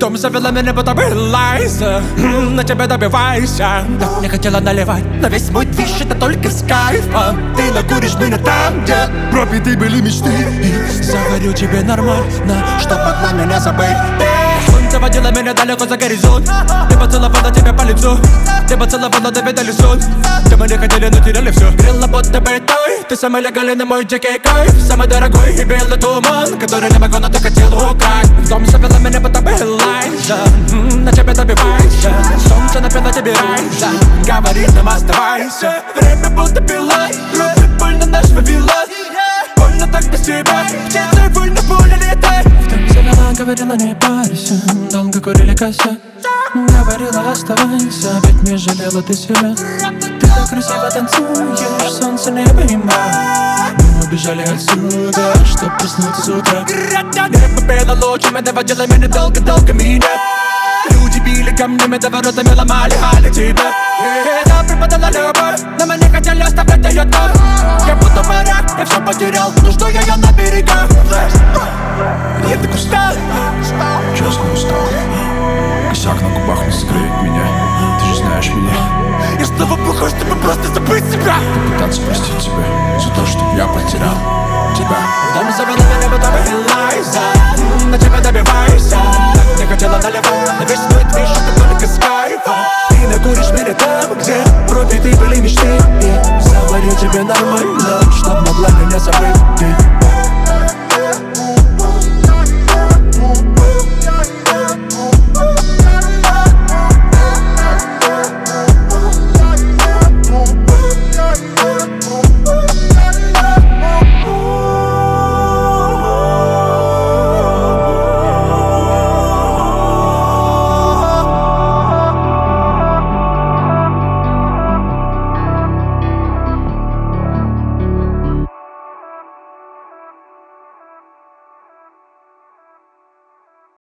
Дом завела меня, потом лайся. На тебя добивайся. Так не хотела наливать, но весь мой движ это только с кайфом. Ты накуришь меня там, где пропиты были мечты. И заварю тебе нормально, чтоб могла меня забыть. Солнце водило меня далеко за горизонт. Ты поцеловала тебя по лицу. Ты поцеловала, доведали сон. Ты мы не хотели, но теряли все. Грела будто бы той. Ты самый легальный мой дикий кайф. Самый дорогой и белый туман, который не могу, но ты хотел украсть. В дом завела меня, потом Элайза. На тебя добивайся. Солнце напило тебе райза. Говорит нам оставайся. Время будто пила. Руки больно наш вывела. Больно так без тебя. Птицы выль на поле летай. В дом завела, говорила не парься. Долго курили косяк. Говорила оставайся, ведь не жалела ты себя. Ты так красиво танцуешь, солнце не поймает. Мы убежали отсюда, чтоб проснуться с утра. Небо пело лучами, доводило меня долго-долго меня. Люди били камнями, до воротами ломали, тебя. Нам преподала любовь, но мы не хотели оставлять ее там. Я будто моряк, я все потерял, но жду ее на берегах. Я так устал, честно устал. Косяк на губах не согреет меня. Ты же знаешь меня. Я снова плохой, чтобы просто забыть себя. Попытаться простить тебя за то, что я потерял тебя. Дом завела меня, потом Элайза. На тебя добивайся. Так не хотела наливать, на весь мой движ это только с кайфом. Ты накуришь меня там, где пропиты были мечты. Я заварю тебе нормально, чтоб могла меня забыть ты.